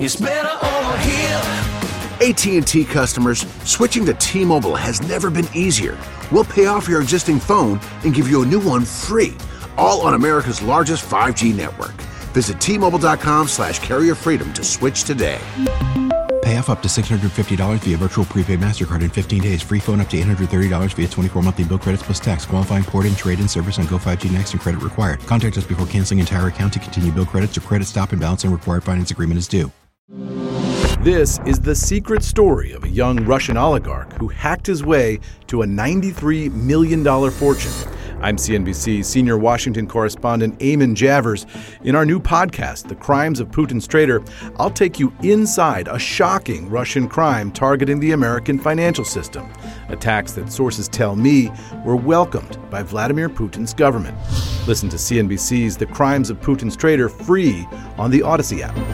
It's better over here. AT&T customers, switching to T-Mobile has never been easier. We'll pay off your existing phone and give you a new one free, all on America's largest 5G network. Visit T-Mobile.com/carrierfreedom to switch today. Pay off up to $650 via virtual prepaid MasterCard in 15 days. Free phone up to $830 via 24 monthly bill credits plus tax. Qualifying port and trade-in service on Go5G Next and credit required. Contact us before canceling entire account to continue bill credits or credit stop and balance and required finance agreement is due. This is the secret story of a young Russian oligarch who hacked his way to a $93 million fortune. I'm CNBC senior Washington correspondent Eamon Javers. In our new podcast, The Crimes of Putin's Traitor, I'll take you inside a shocking Russian crime targeting the American financial system. Attacks that sources tell me were welcomed by Vladimir Putin's government. Listen to CNBC's The Crimes of Putin's Traitor free on the Odyssey app.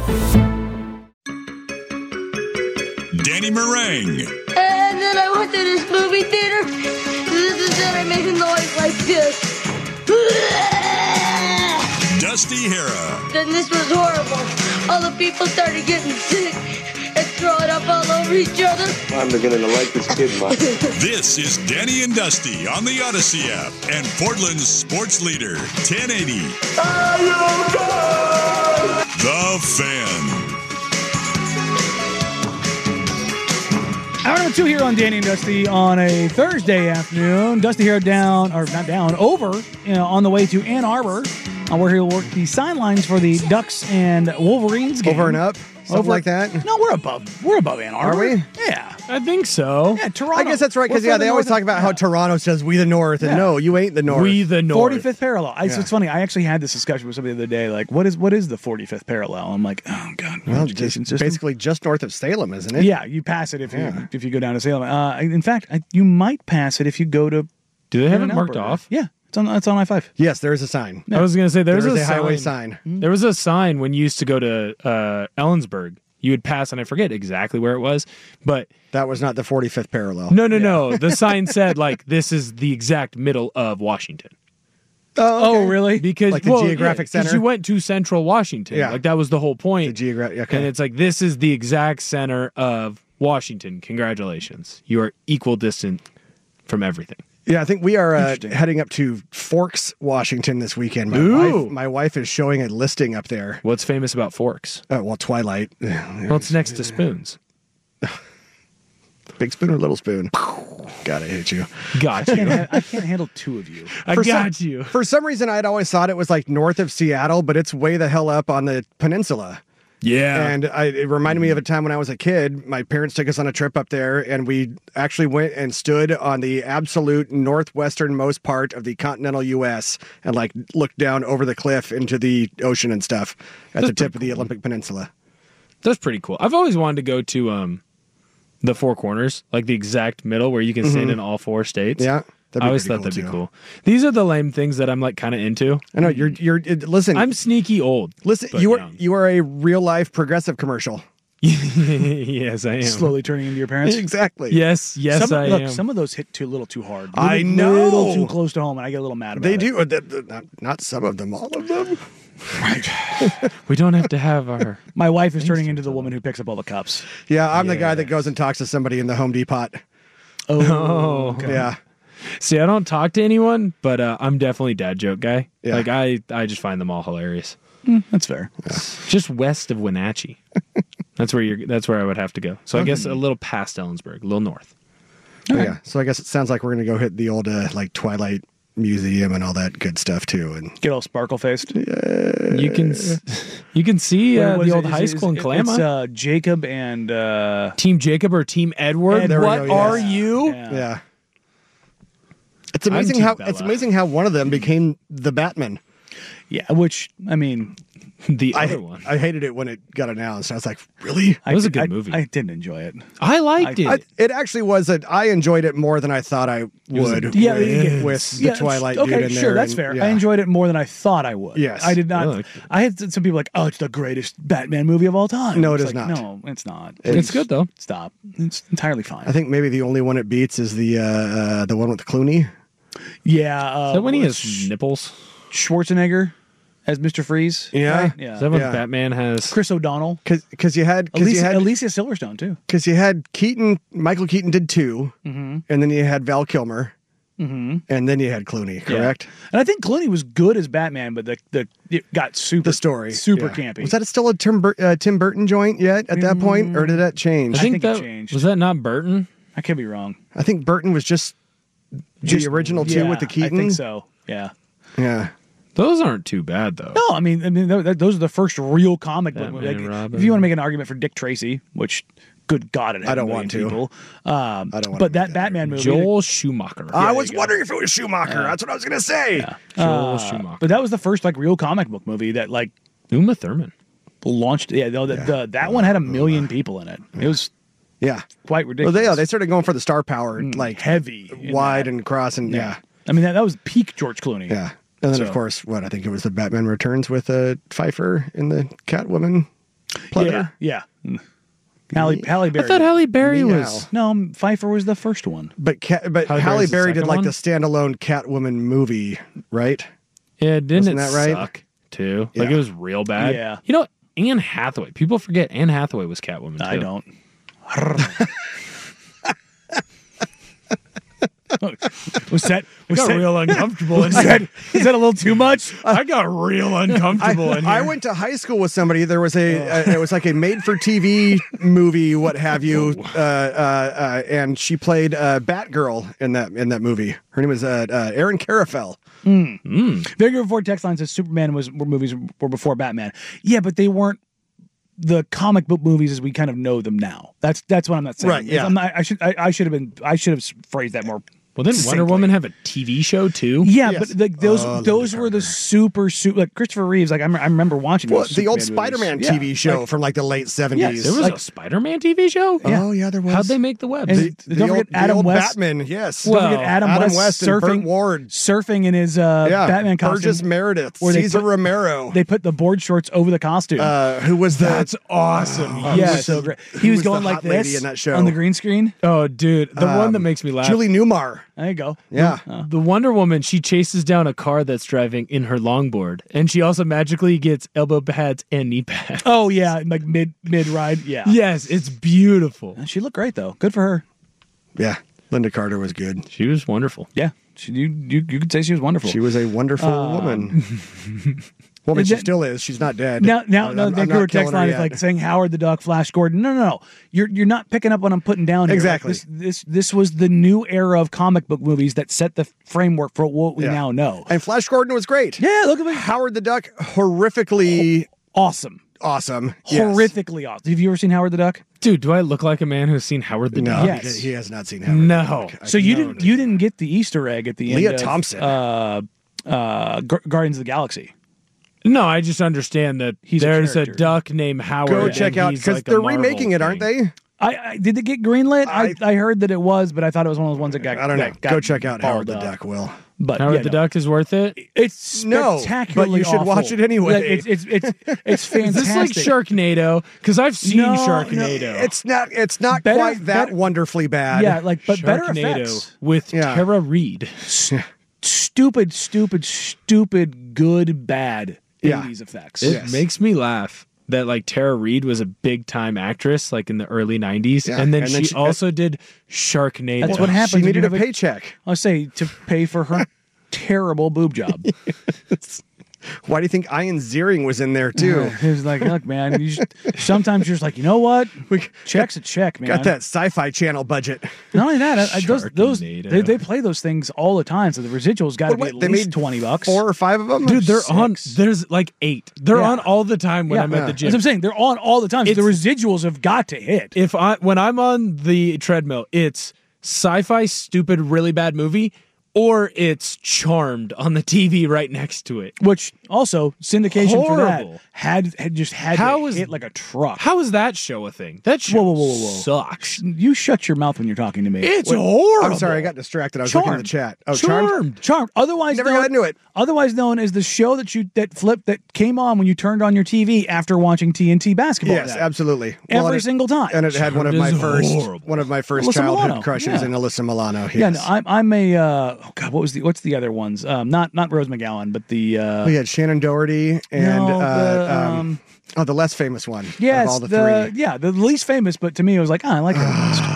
Danny Meringue. And then I went to this movie theater. Then I made a noise like this. Dusty Hera. Then this was horrible. All the people started getting sick and throwing up all over each other. I'm beginning to like this kid much. This is Danny and Dusty on the Odyssey app and Portland's sports leader, 1080. The Fan. Hour number 2 here on Danny and Dusty on a Thursday afternoon. Dusty here over on the way to Ann Arbor, where he'll work the sidelines for the Ducks and Wolverines game. Over and up? Something like that? No, we're above Ann Arbor. Are we? Yeah. I think so. Yeah, Toronto. I guess that's right, because they always talk about how Toronto says we the North, and no, you ain't the North. We the North. 45th parallel. It's funny. I actually had this discussion with somebody the other day, like, what is the 45th parallel? I'm like, oh, God. Well, basically just north of Salem, isn't it? Yeah, you pass it if you go down to Salem. In fact, you might pass it if you go to... Do they have it marked off? Yeah. It's on I-5. Yes, there is a sign. I was going to say there's a highway sign. There was a sign when you used to go to Ellensburg. You would pass, and I forget exactly where it was, but... That was not the 45th parallel. No. The sign said, like, this is the exact middle of Washington. Oh, really? Because like the geographic center? Because you went to Central Washington. Yeah. Like, that was the whole point. Okay. And it's like, this is the exact center of Washington. Congratulations. You are equal distant from everything. Yeah, I think we are heading up to Forks, Washington this weekend. My wife is showing a listing up there. What's famous about Forks? Twilight. Well, it's next to Spoons. Big spoon or little spoon? God, I hate you. Got you. I can't handle two of you. I got you. For some reason, I'd always thought it was like north of Seattle, but it's way the hell up on the peninsula. Yeah. And it reminded me of a time when I was a kid. My parents took us on a trip up there, and we actually went and stood on the absolute northwesternmost part of the continental U.S. and like looked down over the cliff into the ocean and stuff at the tip of the Olympic Peninsula. That's pretty cool. I've always wanted to go to the Four Corners, like the exact middle where you can stand in all four states. Yeah. I always thought that'd be cool. These are the lame things that I'm like kind of into. I know listen. I'm sneaky old. Listen, you are a real life progressive commercial. Yes, I am. Slowly turning into your parents. Exactly. Yes, I am. Some of those hit a little too hard. I know. A little too close to home, and I get a little mad about it. They do. Not some of them, all of them. Right. We don't have to have our... My wife is turning into the woman who picks up all the cups. Yeah, I'm the guy that goes and talks to somebody in the Home Depot. Oh. Okay. Yeah. See, I don't talk to anyone, but I'm definitely dad joke guy. Yeah. Like, I just find them all hilarious. That's fair. Yeah. Just west of Wenatchee. That's where I would have to go. So I guess a little past Ellensburg, a little north. Right. Yeah. So I guess it sounds like we're going to go hit the old like Twilight Museum and all that good stuff too, and get all sparkle faced. Yeah. You can see the old high school in Kalama. It's Jacob and Team Jacob or Team Edward. What are you? Yeah. It's amazing how one of them became the Batman. Yeah, which I mean, the other one. I hated it when it got announced. I was like, really? It was a good movie. I didn't enjoy it. I liked it. It actually was. I enjoyed it more than I thought I would. With the Twilight dude in there. Sure, that's fair. Yeah. I enjoyed it more than I thought I would. Yes, I did not. I had some people like, "Oh, it's the greatest Batman movie of all time." No, it is not. No, it's not. It's good though. Stop. It's entirely fine. I think maybe the only one it beats is the one with Clooney. Yeah. Is that when he has nipples? Schwarzenegger. as Mr. Freeze. Yeah. right? yeah. Is that when Batman has Chris O'Donnell, Because you had Alicia Silverstone too. because you had Keaton. Michael Keaton did 2, and then you had Val Kilmer, and then you had Clooney. Correct. Yeah. And I think Clooney was good as Batman, but it got super super campy. Was that still a Tim Burton joint yet at that point, or did that change? I think it that changed. was that not Burton? I could be wrong. I think Burton was just the original 2 with the Keaton. I think so. Yeah. Yeah. Those aren't too bad though. No, I mean, those are the first real comic book Batman movies. and Robin. If you want to make an argument for Dick Tracy, which, good God, it had I don't a million want to. people. I don't want to. But that Batman movie, Joel Schumacher. I was wondering if it was Schumacher. That's what I was going to say. Joel Schumacher. but that was the first real comic book movie that Uma Thurman. launched. Yeah, that one had a million people in it. It was Yeah. quite ridiculous. Well, they started going for the star power, heavy, in wide that. and cross, and yeah. I mean, that was peak George Clooney. Yeah. And then, of So- course, I think it was the Batman Returns with Pfeiffer in the Catwoman pleather. Yeah. Halle Berry. I thought Halle Berry Meow. was. No, Pfeiffer was the first one. But Halle Halle Berry's the Berry did second like one? the standalone Catwoman movie, right? Yeah, didn't Wasn't it that right? suck too? Like Yeah. it was real bad. Yeah. You know, Anne Hathaway. People forget Anne Hathaway was Catwoman. I too. don't. Was that real uncomfortable. is that a little too much? I got real uncomfortable in here. I went to high school with somebody. There was it was like a made-for-TV movie, what have you, and she played Batgirl in that movie. Her name was Erin Carafel. Very before text line says Superman were before Batman. Yeah, but they weren't the comic book movies as we kind of know them now. That's what I'm not saying. Right, yeah. I should have phrased that more. Well, didn't Wonder Woman have a TV show too? Yeah, Yes. but those were the super like Christopher Reeves. Like I remember watching Well, those the old Superman Spider-Man movies. TV Yeah, show like- from like the late 70s. Yes, There was a Spider-Man TV show? Yeah. Oh, yeah, there was. How'd they make the web? And don't forget Adam old West. Batman, yes. Don't forget Adam West and Burt surfing Ward. surfing in his Batman costume. Burgess Meredith, where they Cesar put- Romero. They put the board shorts over the costume. Who was the... That's awesome. yeah, so great. He was was going the like hot lady this in that show? on the green screen. Oh, dude, the one that makes me laugh. Julie Newmar. There you go. Yeah. The Wonder Woman, she chases down a car that's driving in her longboard, and she also magically gets elbow pads and knee pads. Oh yeah, like mid ride. Yeah. Yes, it's beautiful. She looked great though. Good for her. Yeah. Linda Carter was good. She was wonderful. Yeah. You could say she was wonderful. She was a wonderful woman. Well, I mean, she Then- still is. She's not dead. Now, I'm Vancouver not killing text her line is yet. like saying Howard the Duck, Flash Gordon. No. You're not picking up what I'm putting down here. Exactly. Like, this was the new era of comic book movies that set the framework for what we Yeah. now know. And Flash Gordon was great. Yeah, look at me. Howard the Duck, horrifically Awesome. awesome. Yes. Horrifically awesome. Have you ever seen Howard the Duck? Dude, do I look like a man who's seen Howard the No, Duck? Yes. because he has not seen Howard. No. the Duck. So you didn't get the Easter egg at the end Leah of Thompson. Guardians of the Galaxy. No, I just understand that He's a there's a, character. duck named Howard. Go and check out he's because like a they're Marvel remaking it, aren't thing. they? I did it get greenlit? I heard that it was, but I thought it was one of those ones that got. I don't know. that got Go check out Howard the balled up. Duck. Will. But Howard yeah, the no. Duck is worth it. It's No, spectacularly but you should awful. watch it anyway. Like, it's Is fantastic. this like Sharknado? Because I've seen No, Sharknado. It's not Better- quite that better- wonderfully bad. Yeah, like but better Sharknado effects. with Yeah. Tara Reid. Stupid, good, bad Yeah. 80s effects. It makes me laugh that like Tara Reid was a big time actress like in the early 90s, Yeah, and then and then she she- also did Sharknado. That's what happens. She when needed you a have paycheck. I'll say to pay for her terrible boob job. Why do you think Ian Ziering was in there too? He was like, look, man, sometimes you're just like, you know what? We Check's a check, man. got that Sci-Fi Channel budget. Not only that, those Sharknado. they play those things all the time, so the residuals got to be at They least made $20. 4 or 5 of them. Dude, they're on. Six. There's like 8. They're Yeah. on all the time when Yeah. I'm at the That's gym. what I'm saying. They're on all the time. So the It's- residuals have got to hit. When I'm on the treadmill, it's sci-fi stupid really bad movie, or it's Charmed on the TV right next to it. Which also syndication for that Horrible. had How to is- hit like a truck. How is that show a thing? That show Whoa. sucks. You shut your mouth when you're talking to me. It's horrible. I'm sorry, I got distracted. I was looking at the chat. Oh, Charmed. Charmed. Otherwise, Never got into it. Otherwise known as the show that came on when you turned on your TV after watching TNT basketball. Yes, that. absolutely. Every and it- single time. And it had one of Charmed my is first horrible. one of my first Alyssa childhood Milano, crushes yeah. in Alyssa Milano. Yes. Yeah, no, I'm a what's the other ones? Not Rose McGowan, but the we had Shannon Doherty and the less famous one. Yes, of all the three. Yeah, the least famous, but to me it was like, I like her.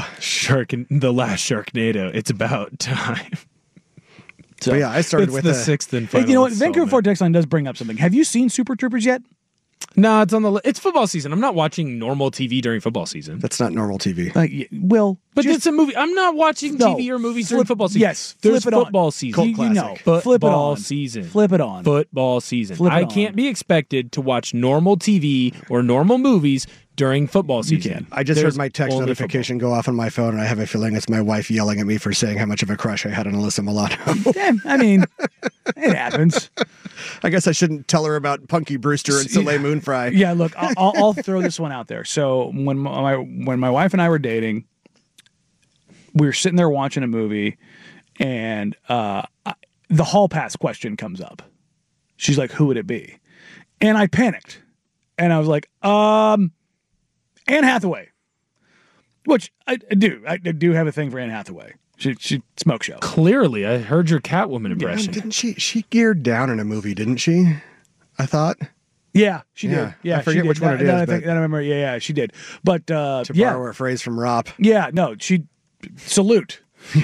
The last Sharknado. It's about time. So yeah, I started with the sixth and final. Hey, you know what? Vancouver Ford text line does bring up something. Have you seen Super Troopers yet? No, it's on the. It's football season. I'm not watching normal TV during football season. That's not normal TV. But it's a movie. I'm not watching TV or movies during football season. Yes, there's flip it football on. season. You know, football flip it on. season. Flip it on. Football season. Flip it I on. can't be expected to watch normal TV or normal movies during football season. You can. I just There's heard my text only notification go off on my phone, and I have a feeling it's my wife yelling at me for saying how much of a crush I had on Alyssa Milano. Yeah, I mean, it happens. I guess I shouldn't tell her about Punky Brewster and Soleil Moonfry. Yeah, look, I'll throw this one out there. So when my wife and I were dating, we were sitting there watching a movie, and the hall pass question comes up. She's like, "Who would it be?" And I panicked, and I was like, Anne Hathaway," which I do. I do have a thing for Anne Hathaway. She smoke show. Clearly, I heard your Catwoman impression. Yeah, didn't she geared down in a movie? Didn't she? I thought. Yeah, she did. Yeah, I forget she which did. one it is. I remember. Yeah, she did. But To borrow a phrase from Rob. Yeah, no, she salute.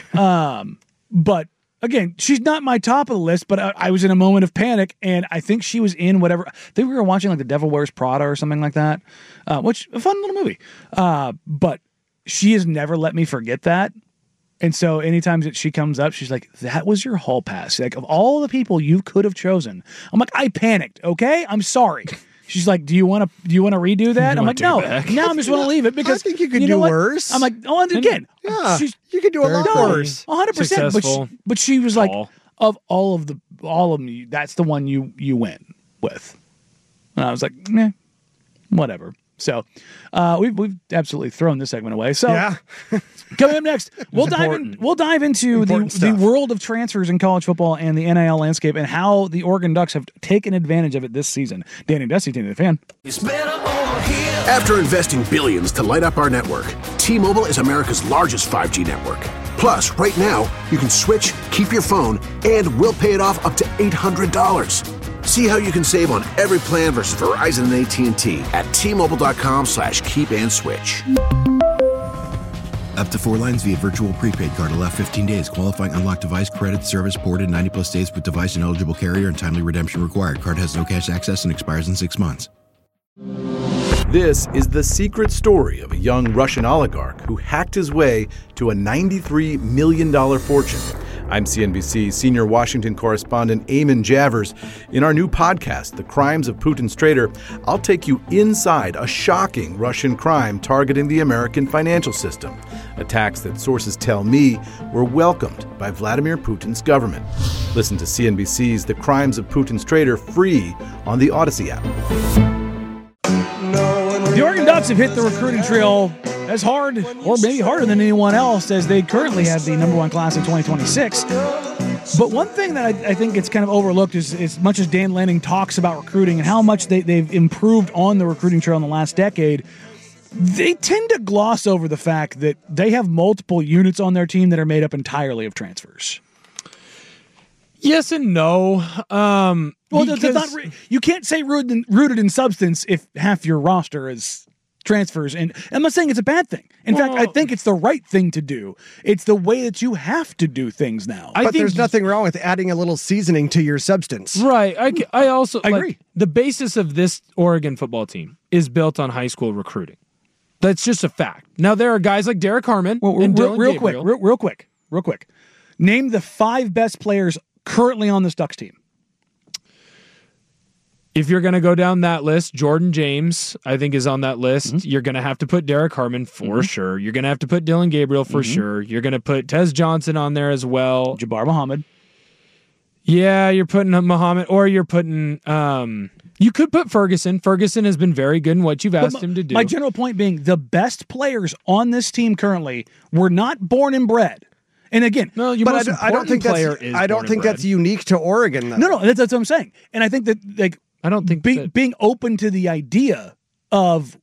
But again, she's not my top of the list, but I was in a moment of panic, and I think she was in whatever. I think we were watching like The Devil Wears Prada or something like that, which a fun little movie. But she has never let me forget that. And so anytime that she comes up, she's like, "That was your hall pass. Like, of all the people you could have chosen." I'm like, "I panicked. Okay, I'm sorry." She's like, "Do you want to redo that?" I'm like, "No, now I just want to leave it because I think you could do worse. I'm like, "Oh, and again, you could do a lot worse, 100%." But she was like, "Of all of them, that's the one you went with." And I was like, "Meh, whatever." So we've absolutely thrown this segment away. So yeah. Coming up next, we'll dive into the world of transfers in college football and the NIL landscape and how the Oregon Ducks have taken advantage of it this season. Danny and Dusty, Danny the Fan. After investing billions to light up our network, T-Mobile is America's largest 5G network. Plus, right now, you can switch, keep your phone, and we'll pay it off up to $800. See how you can save on every plan versus Verizon and AT&T at T-Mobile.com/keep-and-switch. Up to 4 lines via virtual prepaid card. Allow 15 days. Qualifying unlocked device credit service ported 90-plus days with device and eligible carrier and timely redemption required. Card has no cash access and expires in 6 months. This is the secret story of a young Russian oligarch who hacked his way to a $93 million fortune. I'm CNBC senior Washington correspondent Eamon Javers. In our new podcast, The Crimes of Putin's Traitor, I'll take you inside a shocking Russian crime targeting the American financial system. Attacks that sources tell me were welcomed by Vladimir Putin's government. Listen to CNBC's The Crimes of Putin's Traitor free on the Odyssey app. The Oregon Ducks have hit the recruiting trail as hard, or maybe harder than anyone else, as they currently have the number one class in 2026. But one thing that I think it's kind of overlooked is as much as Dan Lanning talks about recruiting and how much they've improved on the recruiting trail in the last decade, they tend to gloss over the fact that they have multiple units on their team that are made up entirely of transfers. Yes and no. Well, that's not, you can't say rooted in substance if half your roster is transfers. And I'm not saying it's a bad thing. In fact, I think it's the right thing to do. It's the way that you have to do things now. But there's nothing wrong with adding a little seasoning to your substance. Right. I also agree. The basis of this Oregon football team is built on high school recruiting. That's just a fact. Now, there are guys like Derek Harmon and Dylan Gabriel. Real quick. Name the 5 best players currently on this Ducks team. If you're going to go down that list, Jordan James, I think, is on that list. Mm-hmm. You're going to have to put Derek Harmon for sure. You're going to have to put Dylan Gabriel for sure. You're going to put Tez Johnson on there as well. Jabbar Muhammad. Yeah, you're putting Muhammad, or you're putting... you could put Ferguson. Ferguson has been very good in what you've asked him to do. My general point being, the best players on this team currently were not born and bred. And again, no, I don't think that's unique to Oregon, though. No, that's what I'm saying. And I think that, like, I don't think being open to the idea of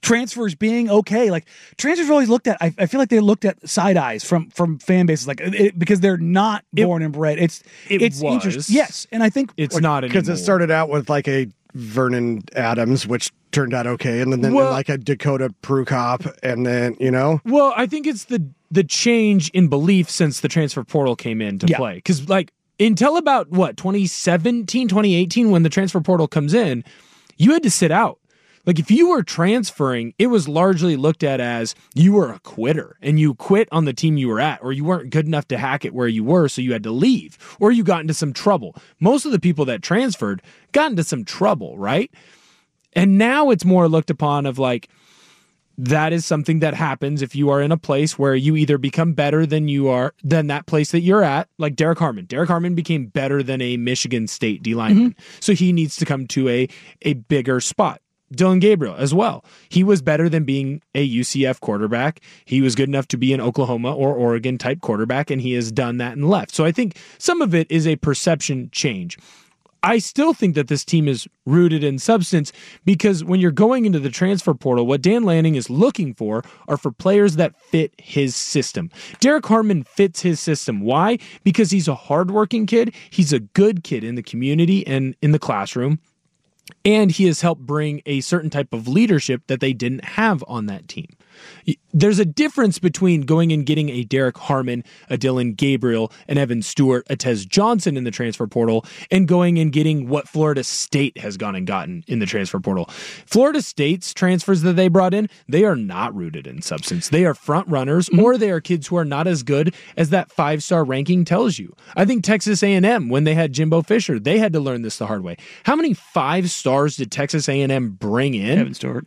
transfers being okay. Like transfers are always looked at. I feel like they looked at side eyes from fan bases, because they're not born and bred. It's interesting. Yes, and I think it's not because it started out with like a Vernon Adams, which turned out okay, and then like a Dakota Prukop, and then Well, I think it's the change in belief since the transfer portal came into play, because like until about 2017, 2018, when the transfer portal comes in, you had to sit out. Like if you were transferring, it was largely looked at as you were a quitter and you quit on the team you were at, or you weren't good enough to hack it where you were, so you had to leave, or you got into some trouble. Most of the people that transferred got into some trouble, right? And now it's more looked upon of like, that is something that happens if you are in a place where you either become better than that place that you're at, like Derek Harmon. Derek Harmon became better than a Michigan State D lineman. So he needs to come to a bigger spot. Dillon Gabriel as well. He was better than being a UCF quarterback. He was good enough to be an Oklahoma or Oregon type quarterback, and he has done that and left. So I think some of it is a perception change. I still think that this team is rooted in substance, because when you're going into the transfer portal, what Dan Lanning is looking for are for players that fit his system. Derek Harmon fits his system. Why? Because he's a hardworking kid. He's a good kid in the community and in the classroom. And he has helped bring a certain type of leadership that they didn't have on that team. There's a difference between going and getting a Derek Harmon, a Dillon Gabriel, an Evan Stewart, a Tez Johnson in the transfer portal, and going and getting what Florida State has gone and gotten in the transfer portal. Florida State's transfers that they brought in, they are not rooted in substance. They are front runners, or they are kids who are not as good as that 5-star ranking tells you. I think Texas A&M, when they had Jimbo Fisher, they had to learn this the hard way. How many 5 stars did Texas A&M bring in? Evan Stewart.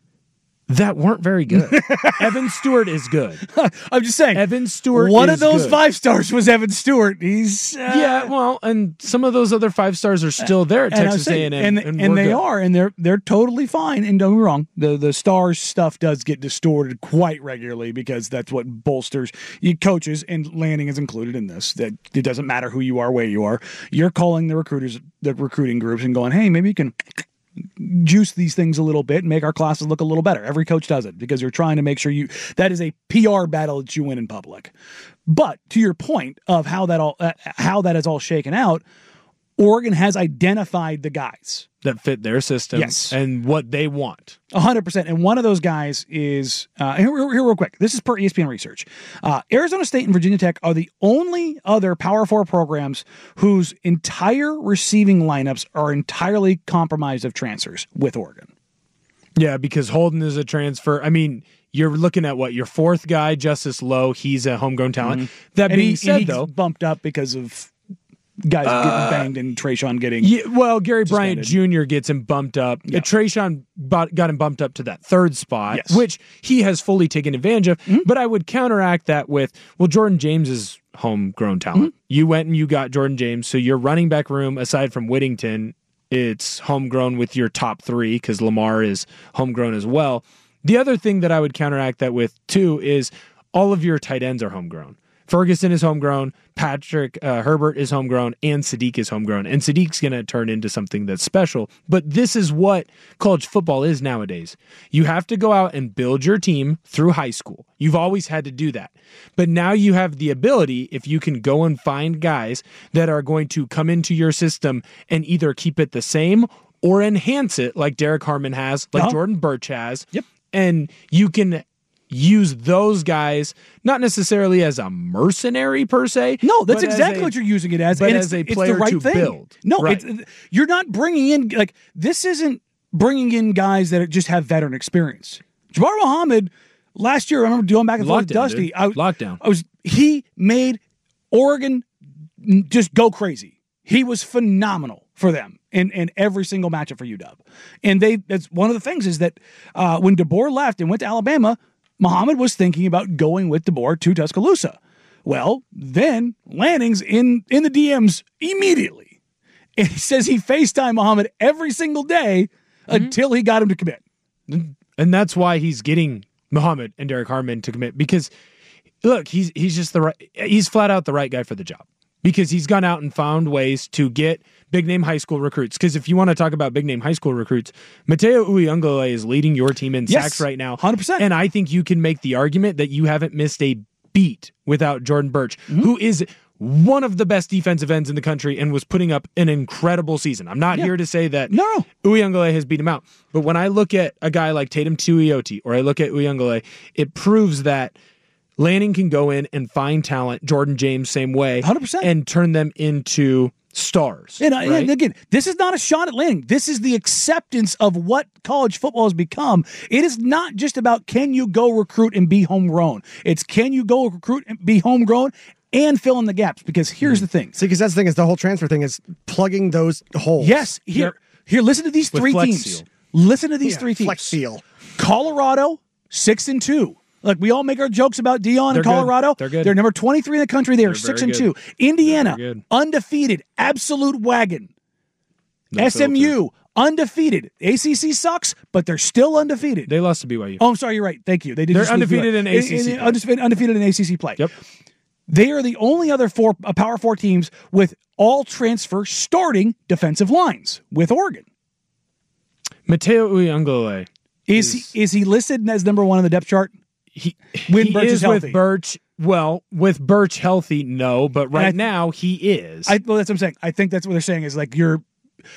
That weren't very good. Evan Stewart is good. I'm just saying. Evan Stewart One is of those good. 5 stars was Evan Stewart. He's yeah, well, and some of those other 5 stars are still there at Texas A&M, and they good. are, and they're totally fine. And don't get me wrong, the stars stuff does get distorted quite regularly, because that's what bolsters you coaches, and Lanning is included in this. That it doesn't matter who you are, where you are. You're calling the recruiting groups, and going, hey, maybe you can juice these things a little bit and make our classes look a little better. Every coach does it, because you're trying to make sure that is a PR battle that you win in public. But to your point of how that is all shaken out, Oregon has identified the guys that fit their system, and what they want. 100%. And one of those guys is, here real quick, this is per ESPN research. Arizona State and Virginia Tech are the only other Power 4 programs whose entire receiving lineups are entirely compromised of transfers with Oregon. Yeah, because Holden is a transfer. I mean, you're looking at your 4th guy, Justice Lowe. He's a homegrown talent. That being said, he's though, bumped up because of guys getting banged and Trayshawn getting Gary suspended. Bryant Jr. gets him bumped up. Yeah. Trayshawn got him bumped up to that 3rd spot, which he has fully taken advantage of. But I would counteract that with, Jordan James is homegrown talent. You went and you got Jordan James, so your running back room, aside from Whittington, it's homegrown with your top 3, because Lamar is homegrown as well. The other thing that I would counteract that with, too, is all of your tight ends are homegrown. Ferguson is homegrown, Patrick Herbert is homegrown, and Sadiq is homegrown. And Sadiq's going to turn into something that's special. But this is what college football is nowadays. You have to go out and build your team through high school. You've always had to do that. But now you have the ability, if you can go and find guys that are going to come into your system and either keep it the same or enhance it, like Derek Harmon has, like Jordan Birch has. Yep. And you can use those guys not necessarily as a mercenary per se. No, that's exactly what you're using it as. But and as a player it's the right to thing. build. No, right. You're not bringing in, this isn't bringing in guys that just have veteran experience. Jabbar Muhammad, last year, I remember going back and forth with Dusty. He made Oregon just go crazy. He was phenomenal for them in every single matchup for UW. And that's one of the things is that when DeBoer left and went to Alabama, Muhammad was thinking about going with DeBoer to Tuscaloosa. Well, then Lanning's in the DMs immediately. And he says he FaceTimed Muhammad every single day until he got him to commit. And that's why he's getting Muhammad and Derek Harmon to commit, because look, he's just he's flat out the right guy for the job. because he's gone out and found ways to get big-name high school recruits. Because if you want to talk about big-name high school recruits, Mateo Uyunglele is leading your team in sacks right now. 100%. And I think you can make the argument that you haven't missed a beat without Jordan Birch, who is one of the best defensive ends in the country and was putting up an incredible season. I'm not here to say that Uyunglele has beat him out. But when I look at a guy like Tatum Tuioti, or I look at Uyunglele, it proves that Lanning can go in and find talent, Jordan James same way, 100%, and turn them into stars. And again, this is not a shot at Lanning. This is the acceptance of what college football has become. It is not just about can you go recruit and be homegrown. It's can you go recruit and be homegrown and fill in the gaps. Because here's the thing. See, because that's the thing is the whole transfer thing is plugging those holes. Yes. Here, listen to these three teams. Seal. Listen to these three teams. Flex Seal. Colorado, 6-2. Like, we all make our jokes about Dion and Colorado. Good. They're good. They're number 23 in the country. They are 6-2. Indiana, undefeated, absolute wagon. No SMU, filter. Undefeated. ACC sucks, but they're still undefeated. They lost to BYU. Oh, I'm sorry. You're right. Thank you. They're undefeated in ACC play. Undefeated in ACC play. Yep. They are the only other Power 4 teams with all transfer starting defensive lines with Oregon. Mateo Uyunglele. Is he listed as number 1 on the depth chart? When Birch is healthy. With Birch. Well, with Birch healthy, no, but now he is. Well, that's what I'm saying. I think that's what they're saying is like your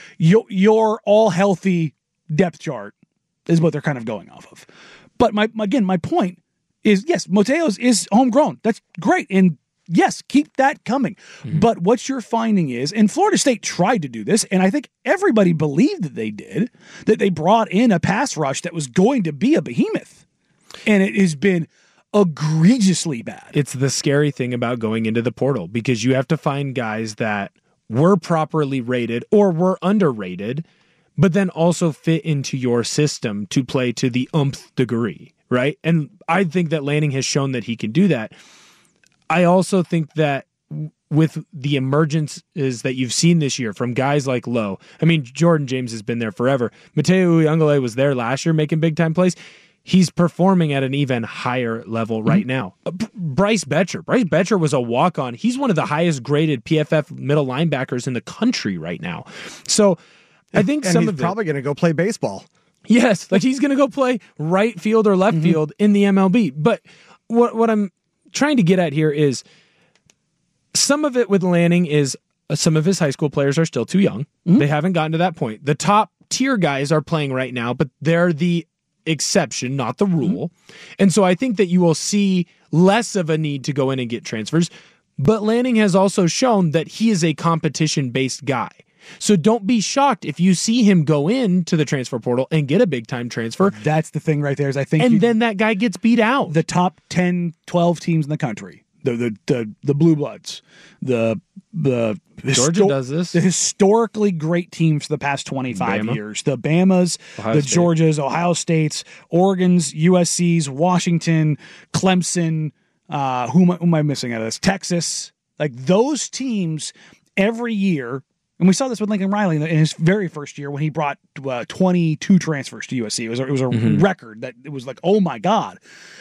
all healthy depth chart is what they're kind of going off of. But my point is, yes, Mateo's is homegrown. That's great. And yes, keep that coming. Mm-hmm. But what you're finding is, and Florida State tried to do this, and I think everybody believed that they did, that they brought in a pass rush that was going to be a behemoth. And it has been egregiously bad. It's the scary thing about going into the portal, because you have to find guys that were properly rated or were underrated, but then also fit into your system to play to the umpth degree, right? And I think that Lanning has shown that he can do that. I also think that with the emergences that you've seen this year from guys like Lowe, I mean, Jordan James has been there forever. Mateo Uyunglele was there last year making big-time plays. He's performing at an even higher level right now. Bryce Betcher. Bryce Betcher was a walk-on. He's one of the highest-graded PFF middle linebackers in the country right now. So I think he's probably going to go play baseball. Yes, like he's going to go play right field or left field in the MLB. But what I'm trying to get at here is some of it with Lanning is some of his high school players are still too young. They haven't gotten to that point. The top-tier guys are playing right now, but they're the exception, not the rule. And so I think that you will see less of a need to go in and get transfers. But Lanning has also shown that he is a competition-based guy. So don't be shocked if you see him go into the transfer portal and get a big-time transfer. That's the thing right there is I think then that guy gets beat out. The top 10, 12 teams in the country, the Blue Bloods, the Georgia does this. The historically great teams for the past 25 years. The Bamas, the Georgias, Ohio States, Oregons, USCs, Washington, Clemson, who am I missing out of this? Texas. Like those teams every year, and we saw this with Lincoln Riley in his very first year when he brought 22 transfers to USC. It was a record that it was like, oh my God.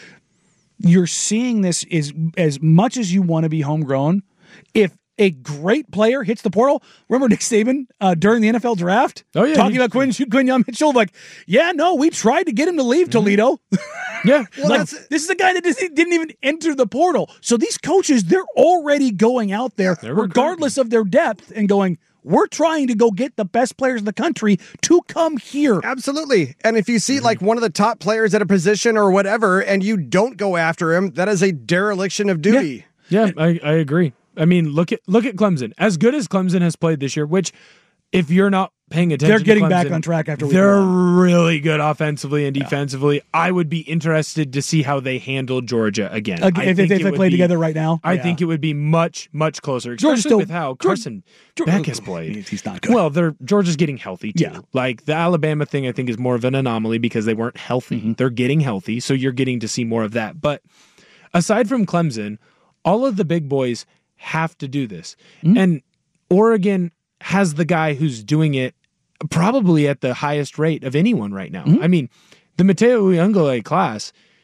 You're seeing this is as much as you want to be homegrown. If a great player hits the portal, remember Nick Saban during the NFL draft? Oh, yeah. Talking about Quinyon Mitchell, like, yeah, no, we tried to get him to leave Toledo. Yeah. Well, this is a guy that didn't even enter the portal. So these coaches, they're already going out there, regardless of their depth, and going, we're trying to go get the best players in the country to come here. Absolutely. And if you see like one of the top players at a position or whatever, and you don't go after him, that is a dereliction of duty. Yeah, I agree. I mean, look at Clemson. As good as Clemson has played this year, which if you're not paying attention, they're getting to Clemson, back on track after they're really good offensively and defensively. I would be interested to see how they handle Georgia again. If they play together right now, I think it would be much, much closer, especially with how Carson Beck has played. He's not good. Well, Georgia's getting healthy too. Yeah. Like the Alabama thing, I think is more of an anomaly because they weren't healthy. They're getting healthy, so you're getting to see more of that. But aside from Clemson, all of the big boys have to do this. And Oregon has the guy who's doing it probably at the highest rate of anyone right now. I mean, the Mateo Uyunglele class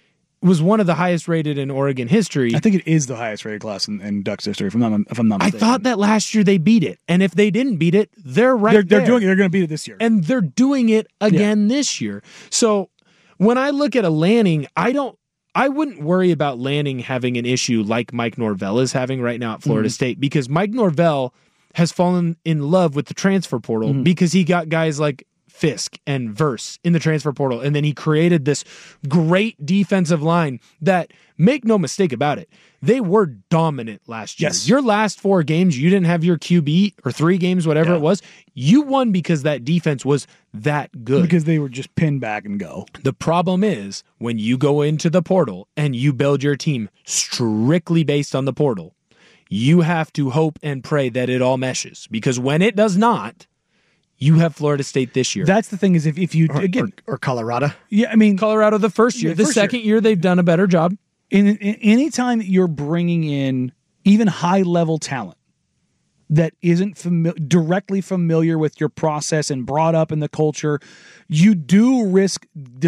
was one of the highest rated in Oregon history. I think it is the highest rated class in Ducks history, if I'm not mistaken. I thought that last year they beat it, and if they didn't beat it, they're right. They're doing it. They're going to beat it this year, and they're doing it again this year. So when I look at a Lanning, I wouldn't worry about Lanning having an issue like Mike Norvell is having right now at Florida State, because Mike Norvell has fallen in love with the transfer portal because he got guys like Fisk and Verse in the transfer portal, and then he created this great defensive line that, make no mistake about it, they were dominant last year. Yes. Your last 4 games, you didn't have your QB, or 3 games, whatever it was. You won because that defense was that good. Because they were just pin back and go. The problem is when you go into the portal and you build your team strictly based on the portal, you have to hope and pray that it all meshes, because when it does not, you have Florida State this year. That's the thing, is if you again, or Colorado. Yeah, I mean Colorado the first year. The second year they've done a better job. Anytime that you're bringing in even high-level talent that isn't directly familiar with your process and brought up in the culture, you do risk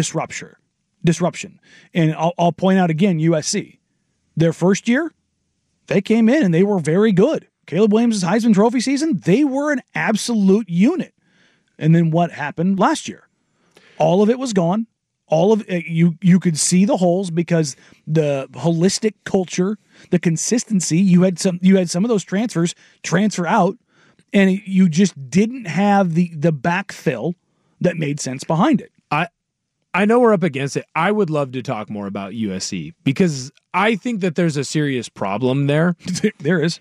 disruption. And I'll point out again, USC. Their first year, they came in and they were very good. Caleb Williams' Heisman Trophy season, they were an absolute unit. And then what happened last year? All of it was gone. All of it, you could see the holes because the holistic culture, the consistency. You had some of those transfers transfer out, and you just didn't have the backfill that made sense behind it. I know we're up against it. I would love to talk more about USC because I think that there's a serious problem there. There is.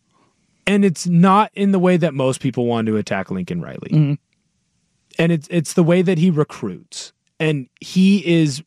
And it's not in the way that most people want to attack Lincoln Riley. Mm-hmm. And it's the way that he recruits. And he is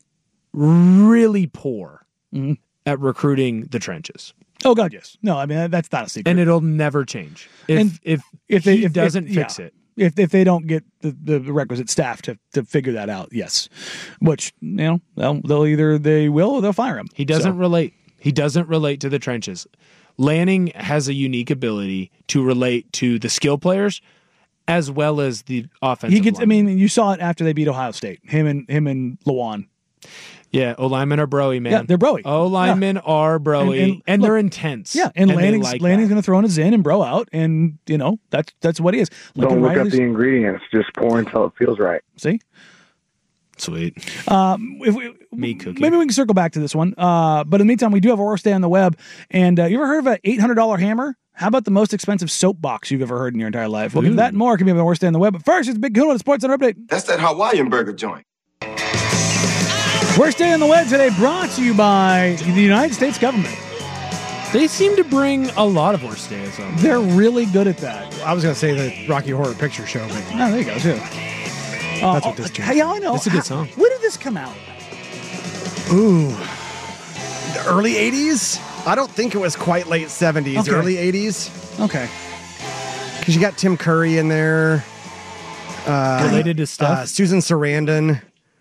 really poor at recruiting the trenches. Oh, God, yes. No, I mean, that's not a secret. And it'll never change if he doesn't fix it. If they don't get the requisite staff to figure that out, yes. Which, they'll either they will or they'll fire him. He doesn't relate. He doesn't relate to the trenches. Lanning has a unique ability to relate to the skill players as well as the offensive line. I mean, you saw it after they beat Ohio State. Him and Lawan. Yeah, O-linemen are broy, man. Yeah, they're broy. O-linemen are broy, and they're intense. Yeah, and Lanning's going to throw in his in and bro out, and, that's what he is. Don't look at the ingredients. Just pour until it feels right. See? Sweet. Me cookie. Maybe we can circle back to this one. But in the meantime, we do have a worst day on the web. And you ever heard of an $800 hammer? How about the most expensive soapbox you've ever heard in your entire life? We'll give that and more. Can be the worst day on the web. But first, it's Big Kuhn with a Sports Center update. That's that Hawaiian burger joint. Worst day on the web today brought to you by the United States government. They seem to bring a lot of worst days on. They're really good at that. I was going to say the Rocky Horror Picture Show. But oh, there you go, too. That's what this is. Hey, I know. It's a good song. When did this come out? Ooh. The early 80s? I don't think it was quite late 70s. Okay. Early 80s. Okay. Because you got Tim Curry in there. Related to stuff? Susan Sarandon.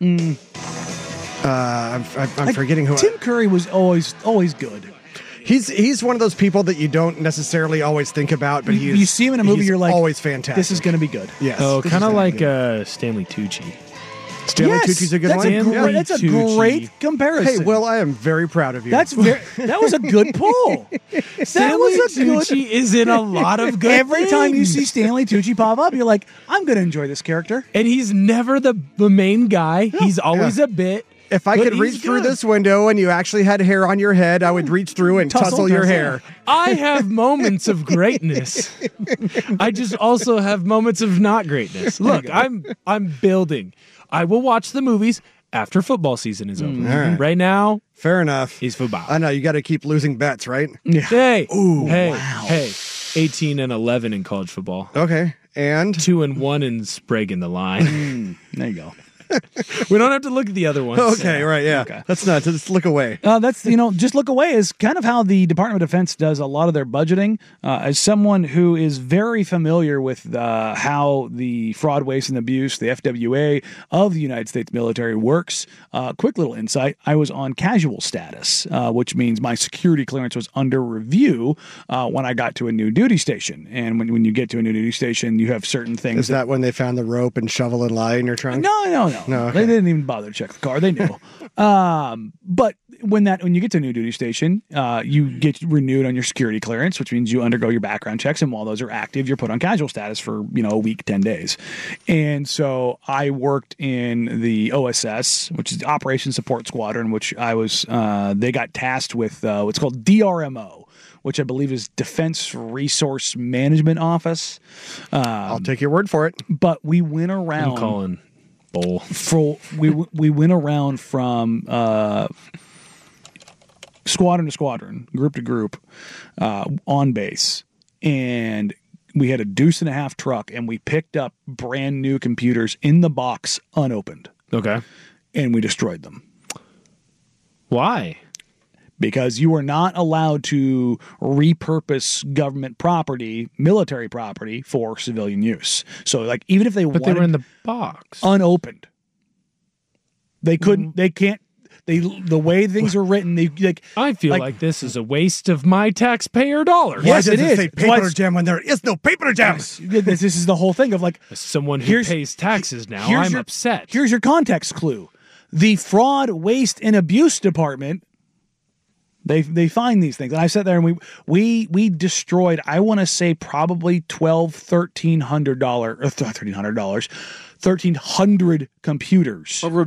I'm forgetting who. Tim Curry was always good. He's one of those people that you don't necessarily always think about, but you see him in a movie, you're like, always fantastic. This is going to be good. Yes. Oh, kind of like Stanley Tucci. Stanley Tucci's a good one. That's a great comparison. Hey, Will, I am very proud of you. That was a good pull. Stanley Tucci is in a lot of good Every things. time you see Stanley Tucci pop up, you're like, I'm going to enjoy this character. And he's never the main guy. He's always a bit. If I could reach through this window and you actually had hair on your head, I would reach through and tussle your hair. I have moments of greatness. I just also have moments of not greatness. Look, I'm building. I will watch the movies after football season is over. Right now, fair enough. He's football. I know you got to keep losing bets, right? Yeah. Hey, wow. Hey, 18-11 in college football. Okay, and 2-1 in Sprague in the line. There you go. We don't have to look at the other ones. Okay, right, yeah. Okay. That's not, just look away. That's, just look away is kind of how the Department of Defense does a lot of their budgeting. As someone who is very familiar with how the fraud, waste, and abuse, the FWA of the United States military works, quick little insight, I was on casual status, which means my security clearance was under review when I got to a new duty station. And when you get to a new duty station, you have certain things. Is that when they found the rope and shovel and lie in your trunk? No. No, okay. They didn't even bother to check the car. They knew. But when you get to a new duty station, you get renewed on your security clearance, which means you undergo your background checks, and while those are active, you're put on casual status for a week, 10 days. And so I worked in the OSS, which is the Operations Support Squadron, which I was. They got tasked with what's called DRMO, which I believe is Defense Resource Management Office. I'll take your word for it. But we went around. I'm calling bull. We went around from squadron to squadron, group to group, on base, and we had a 2.5 truck, and we picked up brand new computers in the box, unopened. Okay, and we destroyed them. Why? Because you are not allowed to repurpose government property, military property, for civilian use. So, like, even if they but they were in the box unopened, they couldn't. They can't. The way things are written, I feel like this is a waste of my taxpayer dollars. Yes, it is. Say paper jam when there is no paper jam. This is the whole thing of like, as someone who pays taxes now, I'm upset. Here's your context clue: the Fraud, Waste, and Abuse Department. They find these things, and I sat there and we destroyed. I want to say probably $1,300 computers. Over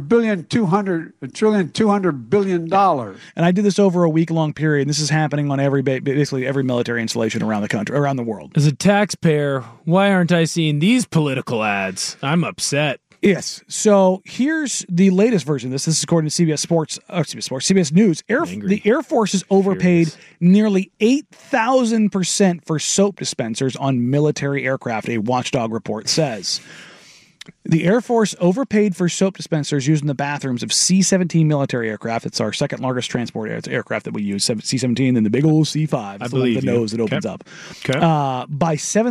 $1.2 billion. And I did this over a week-long period. And this is happening on basically every military installation around the country, around the world. As a taxpayer, why aren't I seeing these political ads? I'm upset. Yes. So here's the latest version of this. This is according to CBS News. The Air Force has overpaid nearly 8,000% for soap dispensers on military aircraft, a Watchdog report says. The Air Force overpaid for soap dispensers used in the bathrooms of C-17 military aircraft. It's our second largest transport aircraft that we use, C-17, and the big old C-5. It's the one with the nose that opens up. Okay. By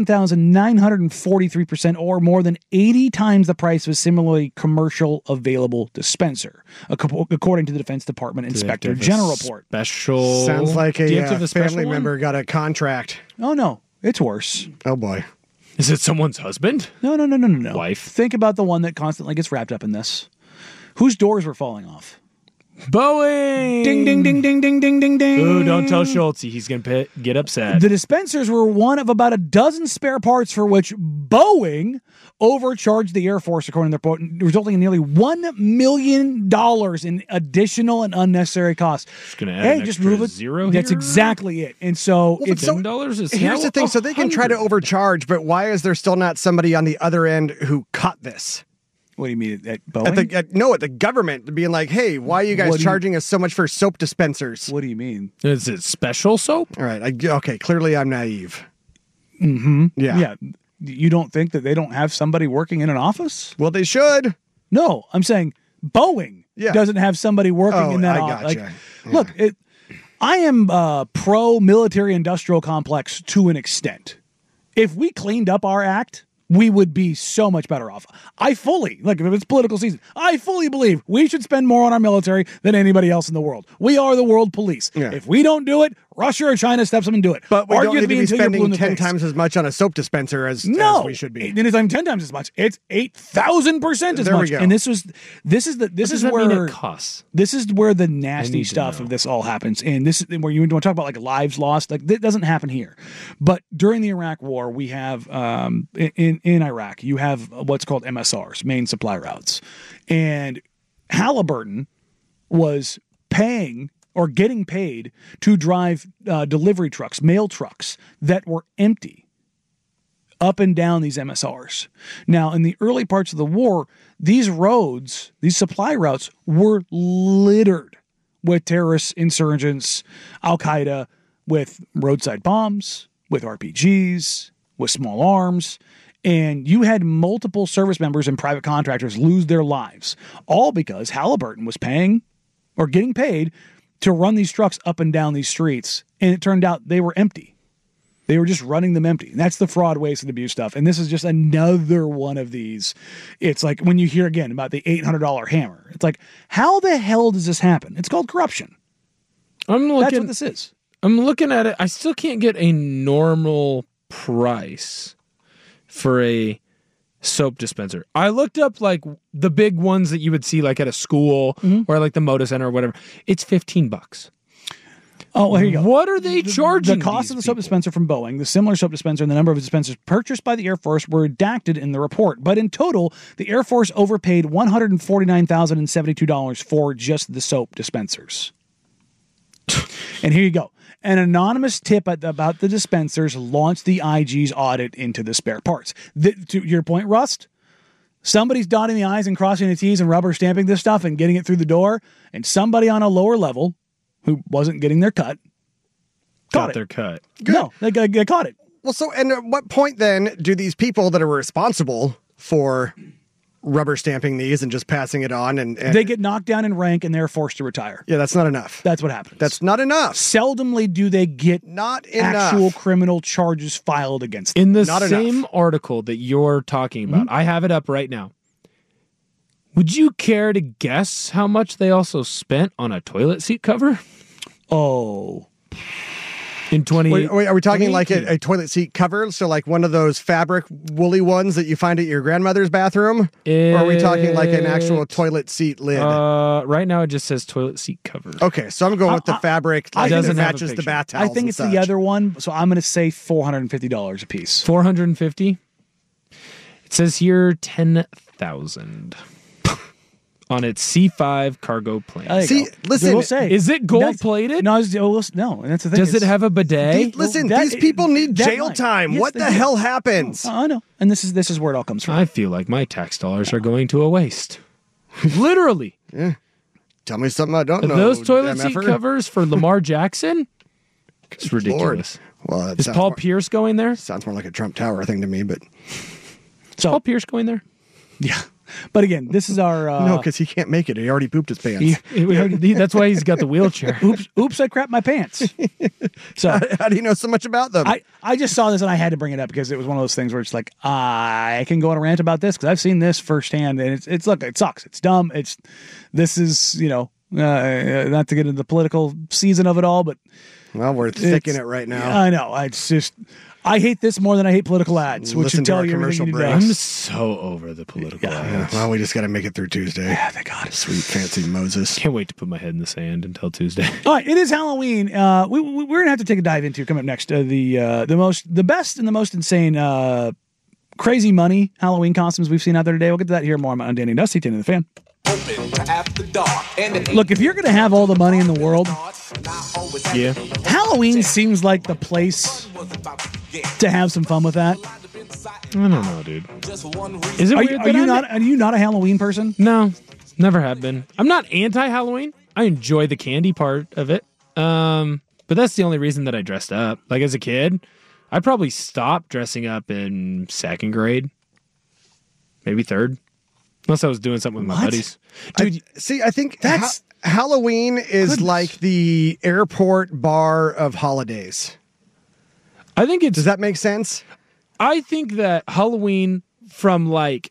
7,943%, or more than 80 times the price of a similarly commercial available dispenser, according to the Defense Department Inspector General report. Special. Sounds like a family one? member got a contract. Oh, no. It's worse. Oh, boy. Is it someone's husband? No. Wife. Think about the one that constantly gets wrapped up in this. Whose doors were falling off? Boeing! Ding, ding, ding, ding, ding, ding, ding, ding. Ooh, don't tell Schultz. He's going to get upset. The dispensers were one of about a dozen spare parts for which Boeing overcharged the Air Force, according to their report, resulting in nearly $1 million in additional and unnecessary costs. Just going to add an extra zero here? That's exactly it. And so it's $10 is here's the thing. So they can try to overcharge, but why is there still not somebody on the other end who caught this? What do you mean, at Boeing? At the government, being like, hey, why are you guys charging us so much for soap dispensers? What do you mean? Is it special soap? All right. Okay, clearly I'm naive. Mm-hmm. Yeah. You don't think that they don't have somebody working in an office? Well, they should. No, I'm saying Boeing doesn't have somebody working in that office. Gotcha. Look, I am pro-military industrial complex to an extent. If we cleaned up our act, we would be so much better off. If it's political season, I fully believe we should spend more on our military than anybody else in the world. We are the world police. Yeah. If we don't do it, Russia or China steps up and do it. But we don't need to be spending 10 times as much on a soap dispenser as we should be. Anytime 10 times as much. It's 8,000% as there much. We go. And this is where it costs. This is where the nasty stuff of this all happens. And this is where you want to talk about like lives lost. Like that doesn't happen here. But during the Iraq War, we have in Iraq, you have what's called MSRs, main supply routes, and Halliburton was paying or getting paid to drive delivery trucks, mail trucks that were empty up and down these MSRs. Now, in the early parts of the war, these roads, these supply routes were littered with terrorists, insurgents, Al-Qaeda, with roadside bombs, with RPGs, with small arms. And you had multiple service members and private contractors lose their lives, all because Halliburton was paying or getting paid to run these trucks up and down these streets. And it turned out they were empty. They were just running them empty. And that's the fraud, waste, and abuse stuff. And this is just another one of these. It's like when you hear again about the $800 hammer. It's like, how the hell does this happen? It's called corruption. That's what this is. I'm looking at it. I still can't get a normal price for a soap dispenser. I looked up like the big ones that you would see like at a school or like the Moda Center or whatever. It's $15. Oh, well, here you go. What are they charging? The cost of the soap dispenser from Boeing, the similar soap dispenser, and the number of dispensers purchased by the Air Force were redacted in the report. But in total, the Air Force overpaid $149,072 for just the soap dispensers. And here you go. An anonymous tip about the dispensers launched the IG's audit into the spare parts. To your point, Rust, somebody's dotting the I's and crossing the T's and rubber stamping this stuff and getting it through the door, and somebody on a lower level who wasn't getting their cut got their cut. Good. No, they caught it. Well, so, and at what point then do these people that are responsible for rubber stamping these and just passing it on and they get knocked down in rank and they're forced to retire? Yeah, that's not enough. That's what happens. That's not enough. Seldomly do they get actual criminal charges filed against them. In the same article that you're talking about, I have it up right now. Would you care to guess how much they also spent on a toilet seat cover? Oh. In 20. Wait, are we talking like a toilet seat cover? So like one of those fabric woolly ones that you find at your grandmother's bathroom? Or are we talking like an actual toilet seat lid? Right now it just says toilet seat cover. Okay, so I'm going with the fabric that matches the bath towels. I think it's the other one, so I'm going to say $450 a piece. $450? It says here $10,000. On its C5 cargo plane. See, listen, is it gold plated? No, no. And that's the thing. Does it have a bidet? Listen, these people need jail time. Yes, what the hell happens? I know, and this is where it all comes from. I feel like my tax dollars are going to a waste. Literally. Yeah. Tell me something I don't know. Those toilet seat covers for Lamar Jackson? It's ridiculous. Well, is Paul Pierce going there? Sounds more like a Trump Tower thing to me, but is Paul Pierce going there? Yeah. But again, this is our... no, because he can't make it. He already pooped his pants. That's why he's got the wheelchair. Oops, I crapped my pants. So how do you know so much about them? I just saw this and I had to bring it up because it was one of those things where it's like, I can go on a rant about this because I've seen this firsthand. And it's look, it sucks. It's dumb. This is, not to get into the political season of it all, but... Well, we're thick in it right now. I know. It's just... I hate this more than I hate political ads, which should tell you everything you need to know. I'm so over the political ads. Well, we just got to make it through Tuesday. Yeah, thank God. Sweet, fancy Moses. Can't wait to put my head in the sand until Tuesday. All right, it is Halloween. We're gonna have to take a dive into coming up next. The best and the most insane, crazy money Halloween costumes we've seen out there today. We'll get to that here more on Danny and Dusty, 10 in the Fan. Look, if you're going to have all the money in the world, yeah, Halloween seems like the place to have some fun with that. I don't know, dude. Is it weird? Are you not a Halloween person? No, never have been. I'm not anti-Halloween. I enjoy the candy part of it. But that's the only reason that I dressed up. Like as a kid, I probably stopped dressing up in second grade, maybe third. Unless I was doing something with my buddies. Dude, I think that's Halloween is like the airport bar of holidays. I think Does that make sense? I think that Halloween from like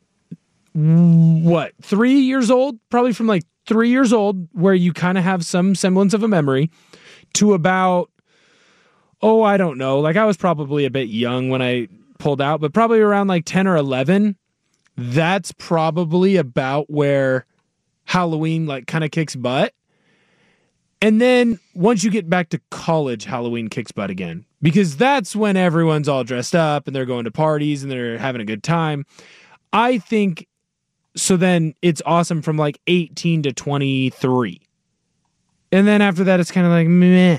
3 years old, probably from like 3 years old, where you kind of have some semblance of a memory, to about, I don't know. Like I was probably a bit young when I pulled out, but probably around like 10 or 11. That's probably about where Halloween like kind of kicks butt. And then once you get back to college, Halloween kicks butt again. Because that's when everyone's all dressed up and they're going to parties and they're having a good time. I think, so then it's awesome from like 18 to 23. And then after that, it's kind of like meh.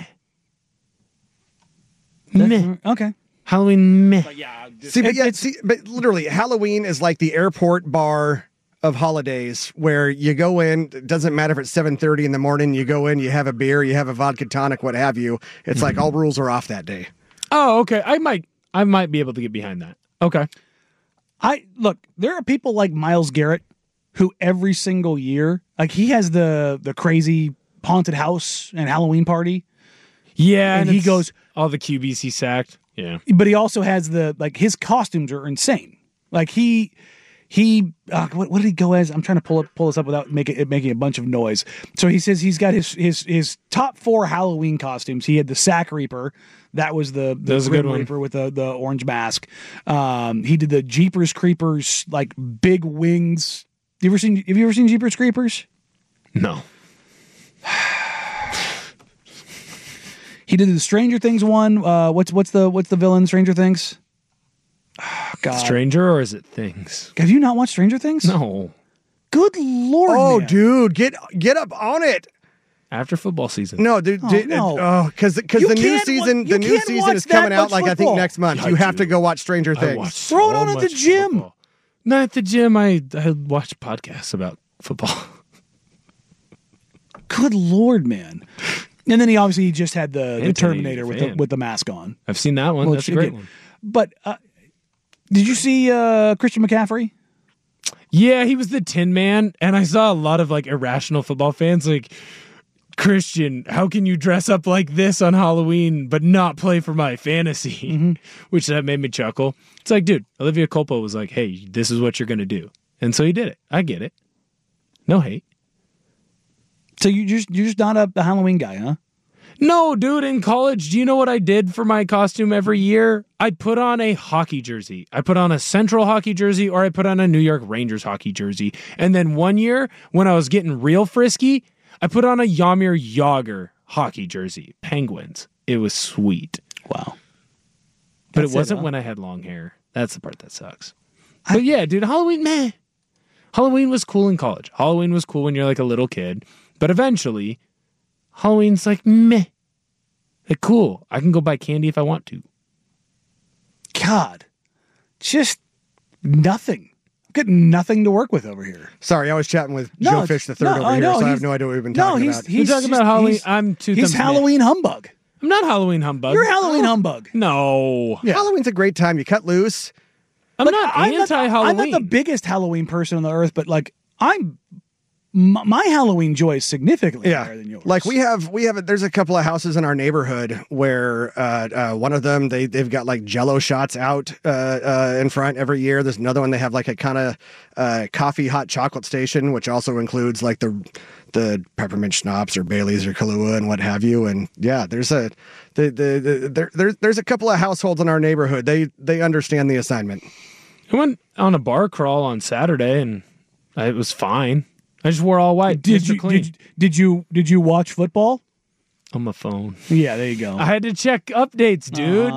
Meh. Okay. Halloween meh. But literally, Halloween is like the airport bar of holidays where you go in. It doesn't matter if it's 7:30 in the morning. You go in, you have a beer, you have a vodka tonic, what have you. It's like all rules are off that day. Oh, okay. I might be able to get behind that. Okay. Look, there are people like Myles Garrett who every single year, like he has the crazy haunted house and Halloween party. Yeah, and he goes all the QBs he sacked. Yeah. But he also has his costumes are insane. Like he he what did he go as? I'm trying to pull this up without making a bunch of noise. So he says he's got his top 4 Halloween costumes. He had the Sack Reaper. That was the Grim Reaper with the orange mask. He did the Jeepers Creepers, like big wings. Have you ever seen Jeepers Creepers? No. He did the Stranger Things one. What's the villain in Stranger Things? Oh, God. Stranger, or is it Things? Have you not watched Stranger Things? No. Good Lord, Oh, man. dude, get up on it. After football season. No, dude. no. Because the new season is coming out like I think next month. You have to go watch Stranger Things. Throw it on at the gym. Football. Not at the gym. I watch podcasts about football. Good Lord, man. And then he just had the Terminator with the mask on. I've seen that one. That's a great one. But did you see Christian McCaffrey? Yeah, he was the Tin Man, and I saw a lot of like irrational football fans like, Christian, how can you dress up like this on Halloween but not play for my fantasy? Which that made me chuckle. It's like, dude, Olivia Culpo was like, hey, this is what you're going to do. And so he did it. I get it. No hate. So you're just not a Halloween guy, huh? No, dude, in college, do you know what I did for my costume every year? I put on a hockey jersey. I put on a Central hockey jersey, or I put on a New York Rangers hockey jersey. And then one year, when I was getting real frisky, I put on a Jaromir Jagr hockey jersey. Penguins. It was sweet. Wow. But it wasn't when I had long hair. That's the part that sucks. But yeah, dude, Halloween, meh. Halloween was cool in college. Halloween was cool when you're like a little kid. But eventually, Halloween's like, meh. Like, cool. I can go buy candy if I want to. God. Just nothing. Got nothing to work with over here. Sorry, I was chatting with Joe Fish III over here, so I have no idea what we've been talking about. He's talking about Halloween. He's Halloween humbug. I'm not Halloween humbug. You're Halloween humbug. No. Yeah. Halloween's a great time. You cut loose. I'm not anti-Halloween. I'm not the biggest Halloween person on the earth, but like my Halloween joy is significantly higher than yours. Like we have there's a couple of houses in our neighborhood where one of them they've got like Jell-O shots out in front every year. There's another one they have like a kind of coffee hot chocolate station, which also includes like the peppermint schnapps or Bailey's or Kahlua and what have you. And yeah, there's a couple of households in our neighborhood. They understand the assignment. I went on a bar crawl on Saturday and it was fine. I just wore all white. Did you watch football? On my phone. Yeah, there you go. I had to check updates, dude.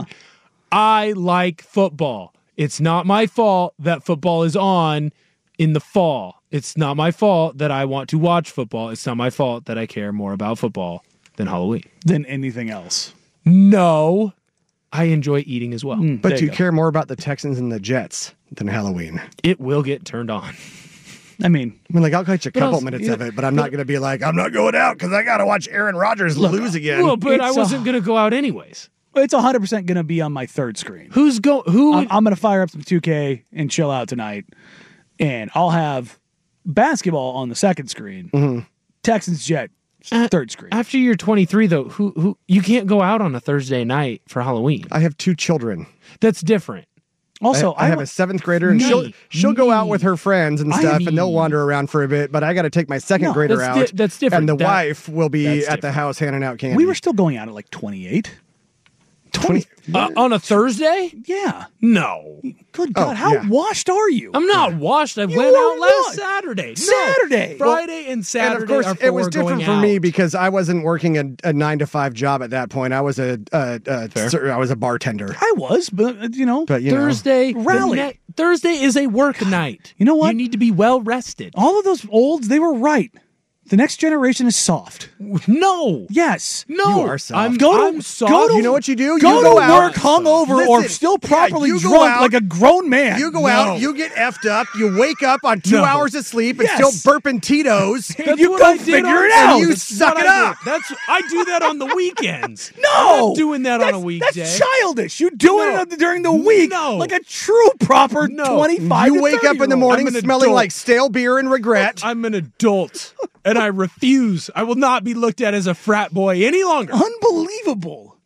I like football. It's not my fault that football is on in the fall. It's not my fault that I want to watch football. It's not my fault that I care more about football than Halloween. Than anything else. No. I enjoy eating as well. But you care more about the Texans and the Jets than Halloween. It will get turned on. I mean, like I'll catch a couple minutes of it, but I'm not going to be like, I'm not going out because I got to watch Aaron Rodgers lose again. Well, but I wasn't going to go out anyways. It's 100% going to be on my third screen. I'm going to fire up some 2K and chill out tonight, and I'll have basketball on the second screen. Mm-hmm. Texans Jet third screen. After you're 23, though, who you can't go out on a Thursday night for Halloween. I have 2 children. That's different. Also, I have a 7th grader, and she'll go out with her friends and stuff, and they'll wander around for a bit. But I got to take my 2nd grader out. That's different. And the wife will be at the house handing out candy. We were still going out at like 28. 20 on a Thursday? Yeah. No. Good God. How washed are you? I'm not washed. I went out last Saturday. Saturday. Friday and Saturday. And of course, it was different for me because I wasn't working a 9-to-5 job at that point. I was I was a bartender. I was, but you know. Thursday rally. Thursday is a work night. You know what? You need to be well rested. All of those olds, they were right. The next generation is soft. No. Yes. No. You are soft. I'm soft. You know what you do? Go you go to out, work hungover or still properly you go drunk out, like a grown man. You go out, you get effed up, you wake up on 2 hours of sleep and Yes. still burping Tito's. That's you what go I did figure it and out. you That's suck what it I up. did. I do that on the weekends. No. I'm not doing that on a weekday. That's childish. You do it during the week like a true proper 25 You wake up in the morning smelling like stale beer and regret. I'm an adult and I refuse. I will not be looked at as a frat boy any longer. Unbelievable.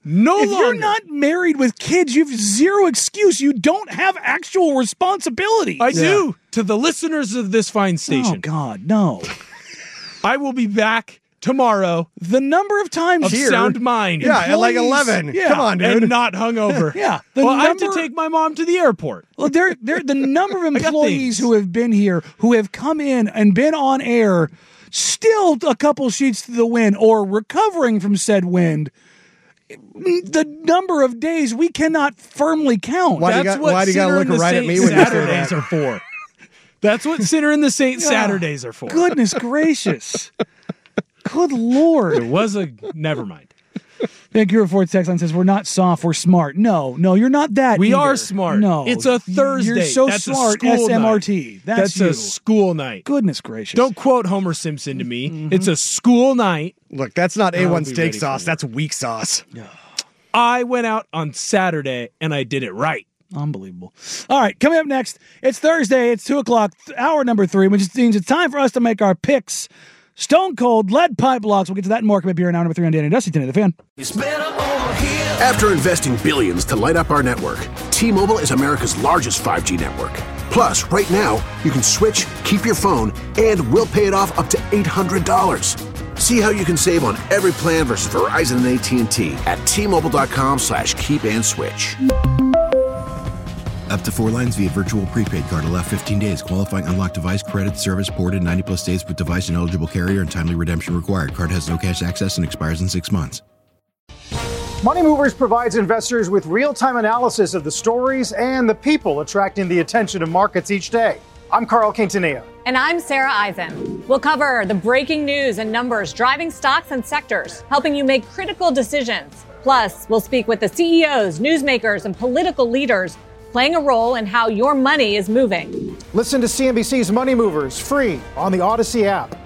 If you're not married with kids, you have zero excuse. You don't have actual responsibility. I do. To the listeners of this fine station. Oh, God, no. I will be back tomorrow. The number of times of sound mind. Yeah, at like 11. Yeah. Come on, dude. And not hungover. Yeah. I have to take my mom to the airport. Well, they're the number of employees who have been here, who have come in and been on air, still a couple sheets to the wind or recovering from said wind. The number of days we cannot firmly count. Why do you got to look right at me when you say Saturdays that? are for? That's what Sinner in the Saint Saturdays are for. Goodness gracious. Good Lord. It was never mind. Vancouver Ford text line says, we're not soft, we're smart. No, you're not that We either. are smart. No. It's a Thursday. You're so That's smart, a school SMRT. Night. That's a school night. Goodness gracious. Don't quote Homer Simpson to me. It's a school night. Look, that's not I'll A1 be steak ready sauce. for That's weak sauce. I went out on Saturday and I did it right. Unbelievable. All right, coming up next, it's Thursday, it's 2 o'clock, hour number 3, which means it's time for us to make our picks. Stone Cold, Lead Pipe Blocks. We'll get to that and more coming up here in hour number 3 on Danny and Dusty today, The Fan. It's better over here. After investing billions to light up our network, T-Mobile is America's largest 5G network. Plus, right now, you can switch, keep your phone, and we'll pay it off up to $800. See how you can save on every plan versus Verizon and AT&T at T-Mobile.com/keep-and-switch. Up to 4 lines via virtual prepaid card. Allow 15 days. Qualifying unlocked device credit service ported 90+ days with device and eligible carrier and timely redemption required. Card has no cash access and expires in 6 months. Money Movers provides investors with real-time analysis of the stories and the people attracting the attention of markets each day. I'm Carl Quintanilla. And I'm Sarah Eisen. We'll cover the breaking news and numbers driving stocks and sectors, helping you make critical decisions. Plus, we'll speak with the CEOs, newsmakers, and political leaders playing a role in how your money is moving. Listen to CNBC's Money Movers free on the Odyssey app.